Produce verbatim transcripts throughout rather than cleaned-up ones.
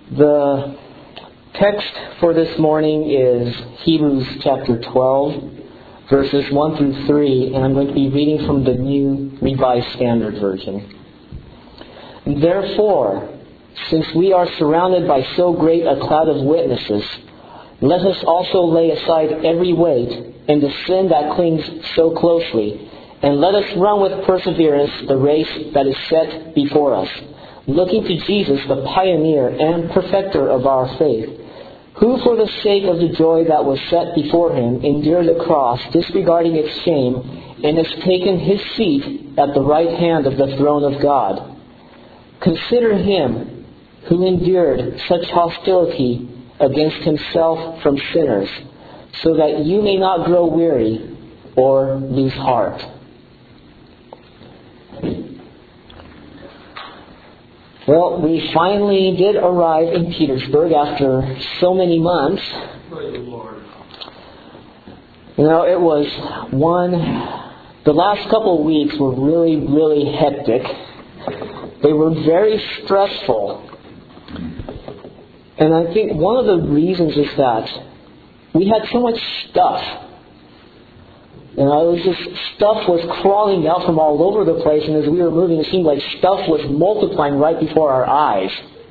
The text for this morning is Hebrews chapter twelve, verses one through three, and I'm going to be reading from the New Revised Standard Version. Therefore, since we are surrounded by so great a cloud of witnesses, let us also lay aside every weight and the sin that clings so closely, and let us run with perseverance the race that is set before us, looking to Jesus, the pioneer and perfecter of our faith, who for the sake of the joy that was set before him endured the cross, disregarding its shame, and has taken his seat at the right hand of the throne of God. Consider him who endured such hostility against himself from sinners, so that you may not grow weary or lose heart. Well, we finally did arrive in Petersburg after so many months. Praise the Lord. You know, it was one, the last couple of weeks were really, really hectic. They were very stressful. And I think one of the reasons is that we had so much stuff. You know, it was just, stuff was crawling out from all over the place, and as we were moving, it seemed like stuff was multiplying right before our eyes.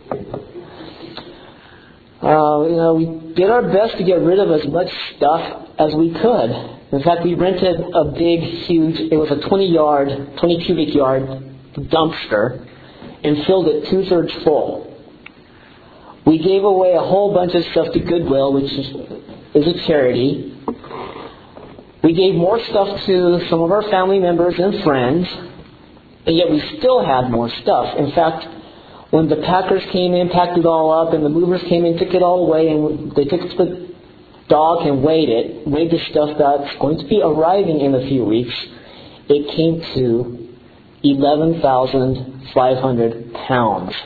Uh, you know, we did our best to get rid of as much stuff as we could. In fact, we rented a big, huge, it was a twenty yard, twenty cubic yard dumpster, and filled it two-thirds full. We gave away a whole bunch of stuff to Goodwill, which is, is a charity. We gave more stuff to some of our family members and friends, and yet we still had more stuff. In fact, when the packers came in, packed it all up, and the movers came in, took it all away, and they took it to the dock and weighed it, weighed the stuff that's going to be arriving in a few weeks, it came to eleven thousand five hundred pounds.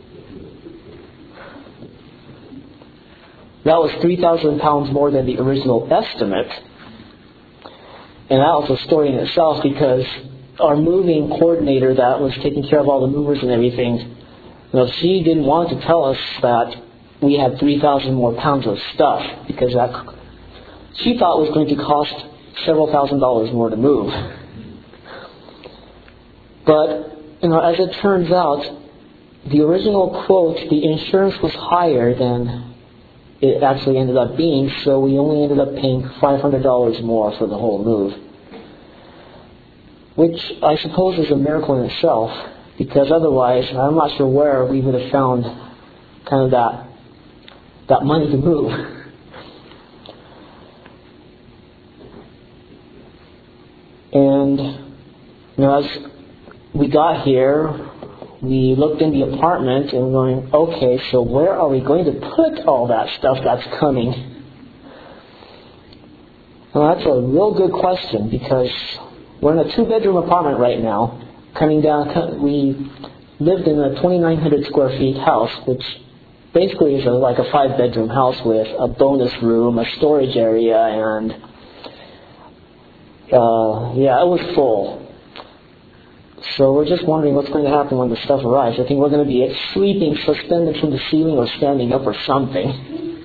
That was three thousand pounds more than the original estimate. And that was a story in itself, because our moving coordinator that was taking care of all the movers and everything, you know, she didn't want to tell us that we had three thousand more pounds of stuff, because that she thought was going to cost several thousand dollars more to move. But, you know, as it turns out, the original quote, the insurance was higher than it actually ended up being, so we only ended up paying five hundred dollars more for the whole move. Which I suppose is a miracle in itself, because otherwise I'm not sure where we would have found kind of that that money to move. And, you know, as we got here, we looked in the apartment and we're going, okay, so where are we going to put all that stuff that's coming? Well, that's a real good question, because we're in a two-bedroom apartment right now. Coming down, we lived in a twenty-nine hundred square feet house, which basically is a, like a five-bedroom house with a bonus room, a storage area, and uh, yeah, it was full. So we're just wondering what's going to happen when the stuff arrives. I think we're going to be sleeping suspended from the ceiling or standing up or something.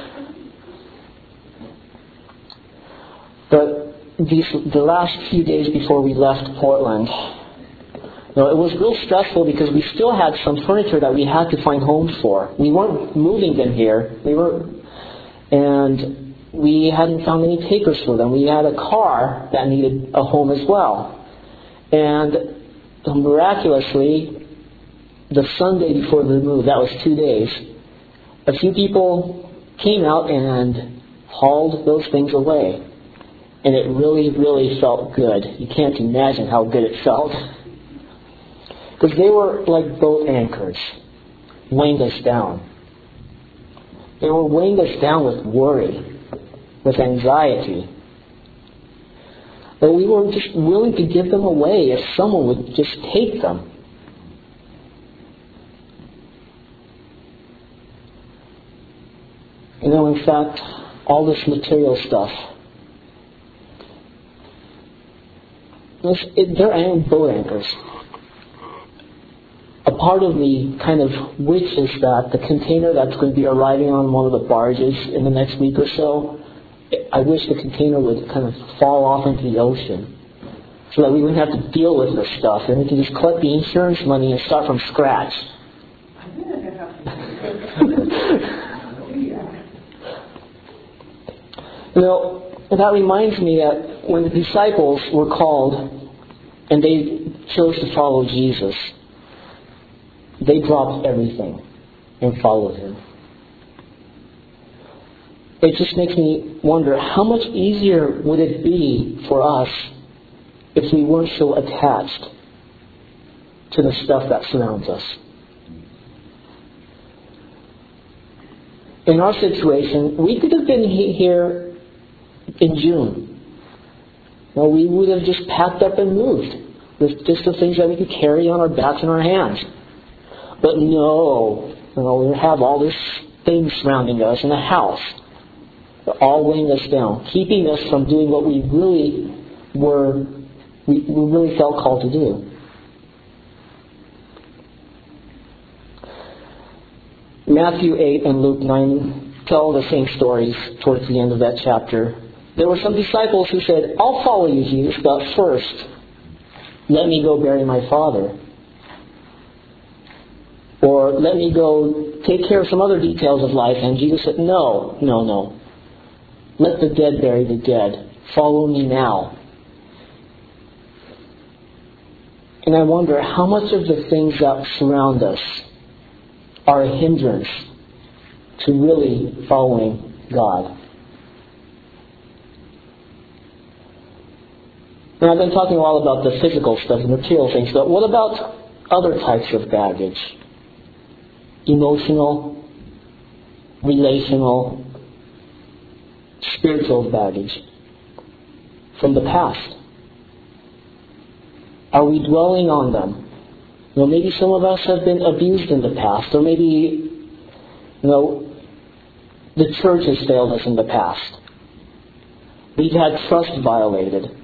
But these, the last few days before we left Portland, you know, it was real stressful, because we still had some furniture that we had to find homes for. We weren't moving them here. We were, and we hadn't found any papers for them. We had a car that needed a home as well. And miraculously, the Sunday before the move, that was two days, a few people came out and hauled those things away. And it really, really felt good. You can't imagine how good it felt. Because they were like boat anchors, weighing us down. They were weighing us down with worry, with anxiety. But we were just willing to give them away if someone would just take them. You know, in fact, all this material stuff, it, they're boat anchors. A part of me kind of wishes that the container that's going to be arriving on one of the barges in the next week or so, I wish the container would kind of fall off into the ocean so that we wouldn't have to deal with this stuff and we can just collect the insurance money and start from scratch. You know, and that reminds me that when the disciples were called and they chose to follow Jesus, they dropped everything and followed Him. It just makes me wonder, how much easier would it be for us if we weren't so attached to the stuff that surrounds us? In our situation, we could have been here in June. Well, we would have just packed up and moved with just the things that we could carry on our backs and our hands. But no, you know, we have all this things surrounding us in the house. They're all weighing us down, keeping us from doing what we really were, we, we really felt called to do. Matthew eight and Luke nine tell the same stories towards the end of that chapter. There were some disciples who said, I'll follow you, Jesus, but first, let me go bury my father. Or let me go take care of some other details of life. And Jesus said, no, no, no. Let the dead bury the dead. Follow me now. And I wonder how much of the things that surround us are a hindrance to really following God. Now, I've been talking a lot about the physical stuff, the material things, but what about other types of baggage? Emotional, relational, spiritual baggage from the past. Are we dwelling on them? You know, maybe some of us have been abused in the past, or maybe, you know, the church has failed us in the past. We've had trust violated.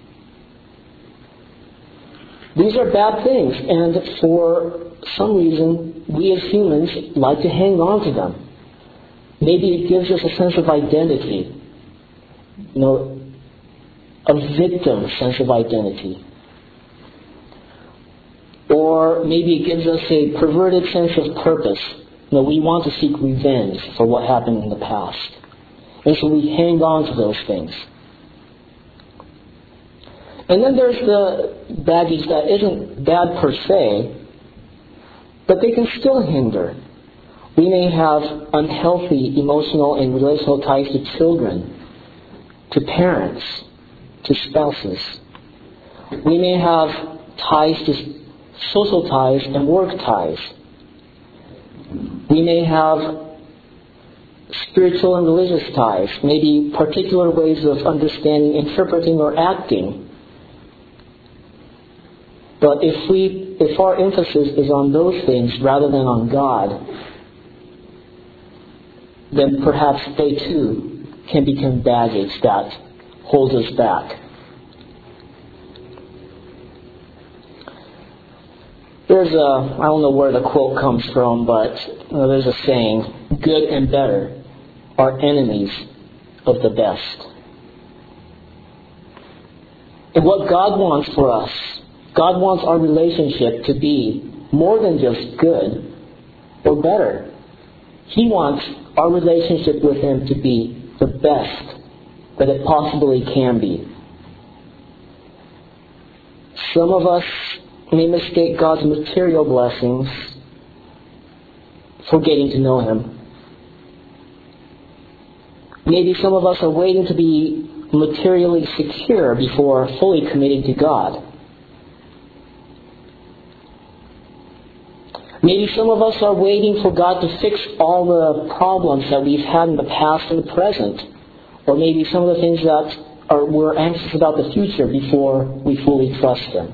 These are bad things, and for some reason, we as humans like to hang on to them. Maybe it gives us a sense of identity. You know, a victim sense of identity. Or maybe it gives us a perverted sense of purpose. You know, we want to seek revenge for what happened in the past. And so we hang on to those things. And then there's the baggage that isn't bad per se, but they can still hinder. We may have unhealthy emotional and relational ties to children, to parents, to spouses. We may have ties to social ties and work ties. We may have spiritual and religious ties, maybe particular ways of understanding, interpreting, or acting. But if we, if our emphasis is on those things rather than on God, then perhaps they too can become baggage that holds us back. There's a, I don't know where the quote comes from, but you know, there's a saying, good and better are enemies of the best. And what God wants for us, God wants our relationship to be more than just good or better. He wants our relationship with Him to be the best that it possibly can be. Some of us may mistake God's material blessings for getting to know Him. Maybe some of us are waiting to be materially secure before fully committing to God. Maybe some of us are waiting for God to fix all the problems that we've had in the past and the present. Or maybe some of the things that are, we're anxious about the future before we fully trust Him.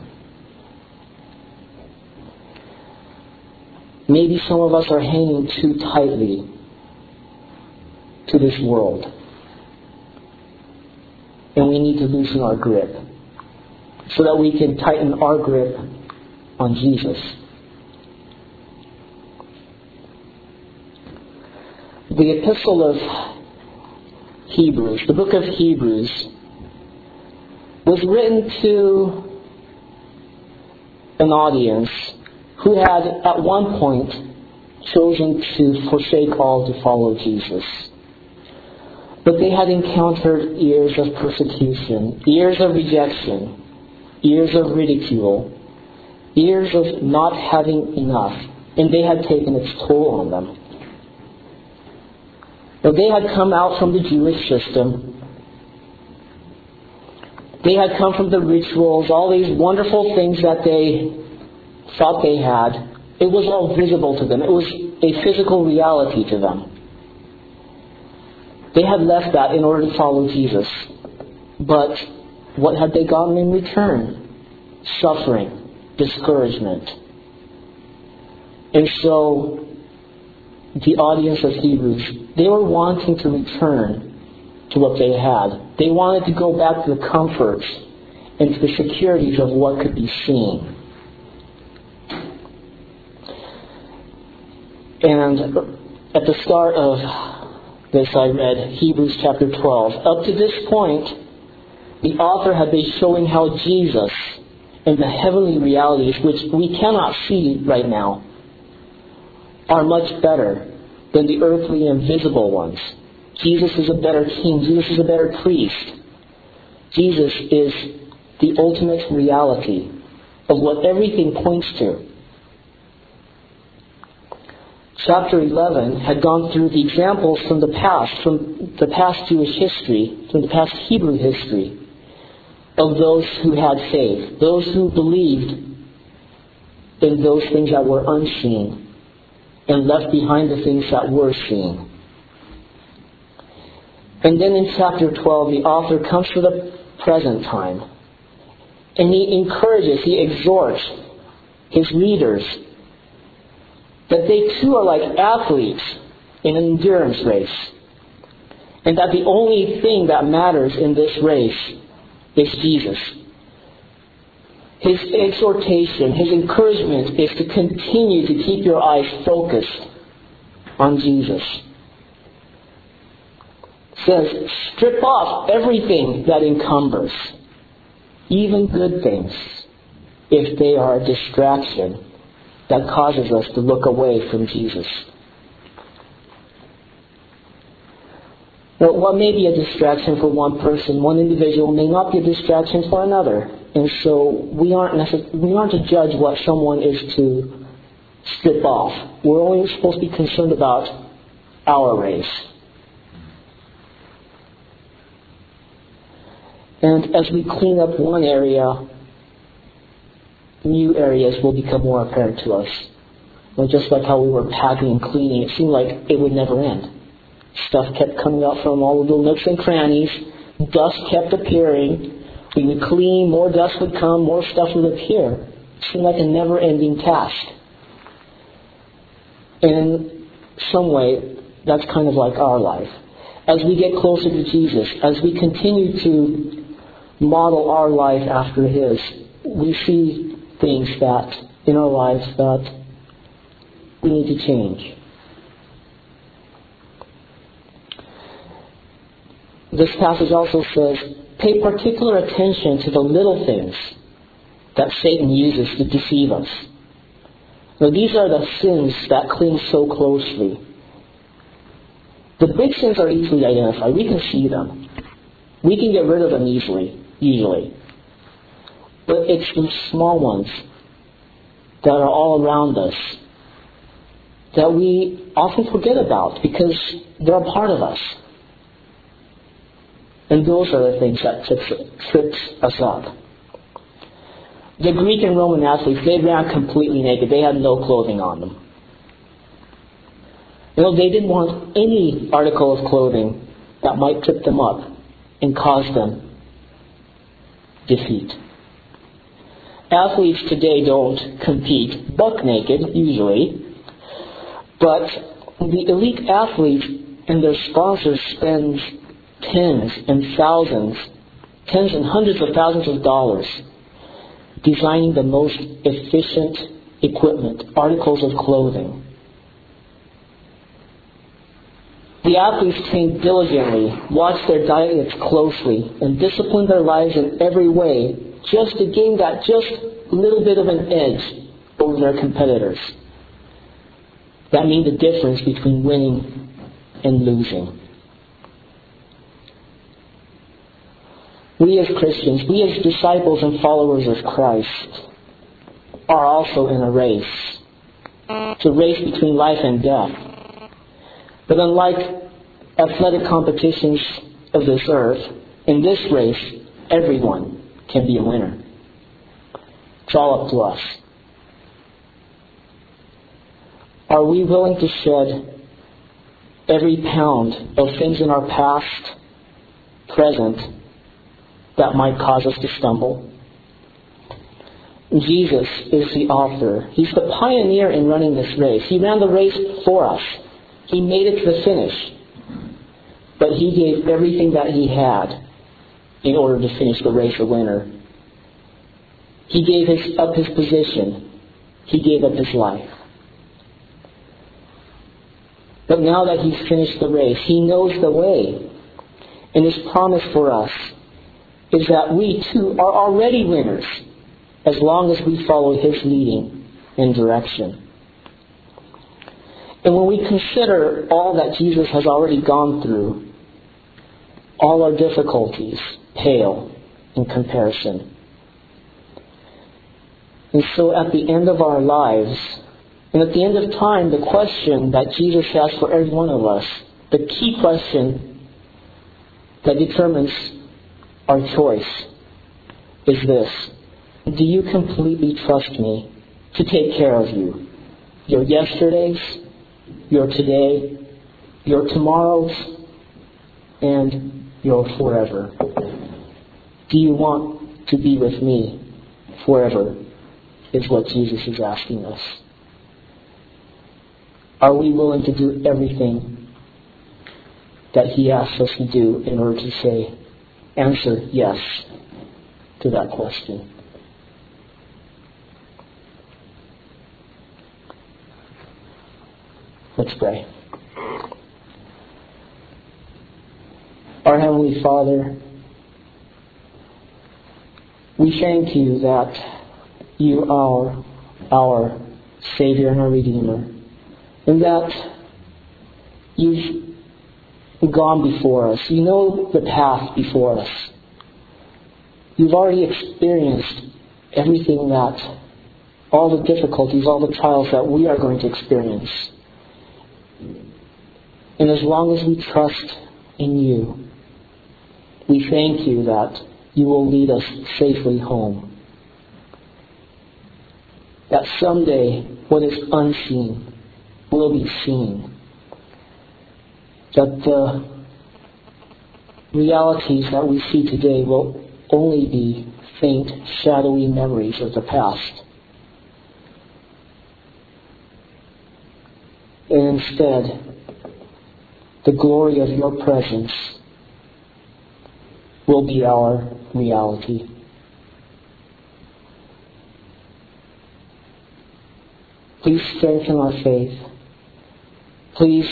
Maybe some of us are hanging too tightly to this world. And we need to loosen our grip so that we can tighten our grip on Jesus. the epistle of Hebrews, the book of Hebrews, was written to an audience who had at one point chosen to forsake all to follow Jesus. But they had encountered years of persecution, years of rejection, years of ridicule, years of not having enough, and they had taken its toll on them. Now, they had come out from the Jewish system. They had come from the rituals, all these wonderful things that they thought they had. It was all visible to them. It was a physical reality to them. They had left that in order to follow Jesus. But what had they gotten in return? Suffering, discouragement. And so, the audience of Hebrews, they were wanting to return to what they had. They wanted to go back to the comforts and to the securities of what could be seen. And at the start of this, I read Hebrews chapter twelve. Up to this point, the author had been showing how Jesus and the heavenly realities, which we cannot see right now, are much better than the earthly and visible ones. Jesus is a better king. Jesus is a better priest. Jesus is the ultimate reality of what everything points to. Chapter eleven had gone through the examples from the past, from the past Jewish history, from the past Hebrew history, of those who had faith, those who believed in those things that were unseen and left behind the things that were seen. And then in chapter twelve, the author comes to the present time, and he encourages, he exhorts his readers that they too are like athletes in an endurance race, and that the only thing that matters in this race is Jesus. His exhortation, his encouragement is to continue to keep your eyes focused on Jesus. It says, strip off everything that encumbers, even good things, if they are a distraction that causes us to look away from Jesus. Well, what may be a distraction for one person, one individual, may not be a distraction for another. And so we aren't necess- we aren't to judge what someone is to strip off. We're only supposed to be concerned about our race. And as we clean up one area, new areas will become more apparent to us. Well, just like how we were packing and cleaning, it seemed like it would never end. Stuff kept coming out from all the little nooks and crannies. Dust kept appearing. We would clean, more dust would come, more stuff would appear. It seemed like a never-ending task. In some way, that's kind of like our life. As we get closer to Jesus, as we continue to model our life after His, we see things that in our lives that we need to change. This passage also says, pay particular attention to the little things that Satan uses to deceive us. Now, these are the sins that cling so closely. The big sins are easily identified. We can see them. We can get rid of them easily, usually. But it's the small ones that are all around us that we often forget about because they're a part of us. And those are the things that trips us up. The Greek and Roman athletes, they ran completely naked. They had no clothing on them. You know, they didn't want any article of clothing that might trip them up and cause them defeat. Athletes today don't compete buck naked, usually, but the elite athletes and their sponsors spend tens and thousands, tens and hundreds of thousands of dollars designing the most efficient equipment, articles of clothing. The athletes train diligently, watch their diets closely, and discipline their lives in every way just to gain that just little bit of an edge over their competitors. That means the difference between winning and losing. We as Christians, we as disciples and followers of Christ, are also in a race. It's a race between life and death. But unlike athletic competitions of this earth, in this race, everyone can be a winner. It's all up to us. Are we willing to shed every pound of things in our past, present, that might cause us to stumble? Jesus is the author. He's the pioneer in running this race. He ran the race for us. He made it to the finish. But He gave everything that He had in order to finish the race a winner. He gave his, up His position. He gave up His life. But now that He's finished the race, He knows the way. And His promise for us is that we too are already winners as long as we follow His leading and direction. And when we consider all that Jesus has already gone through, all our difficulties pale in comparison. And so at the end of our lives, and at the end of time, the question that Jesus has for every one of us, the key question that determines our choice, is this: do you completely trust me to take care of you? Your yesterdays, your today, your tomorrows, and your forever. Do you want to be with me forever? Is what Jesus is asking us. Are we willing to do everything that He asks us to do in order to say, answer yes to that question? Let's pray. Our Heavenly Father, we thank You that You are our Savior and our Redeemer, and that You've gone before us. You know the path before us. You've already experienced everything that, all the difficulties, all the trials that we are going to experience. And as long as we trust in You, we thank You that You will lead us safely home. That someday what is unseen will be seen. That the realities that we see today will only be faint, shadowy memories of the past. And instead, the glory of Your presence will be our reality. Please strengthen our faith. Please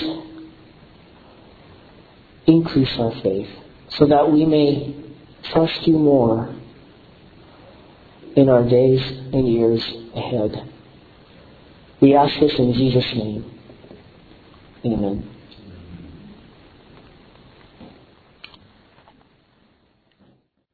increase our faith so that we may trust You more in our days and years ahead. We ask this in Jesus' name. Amen.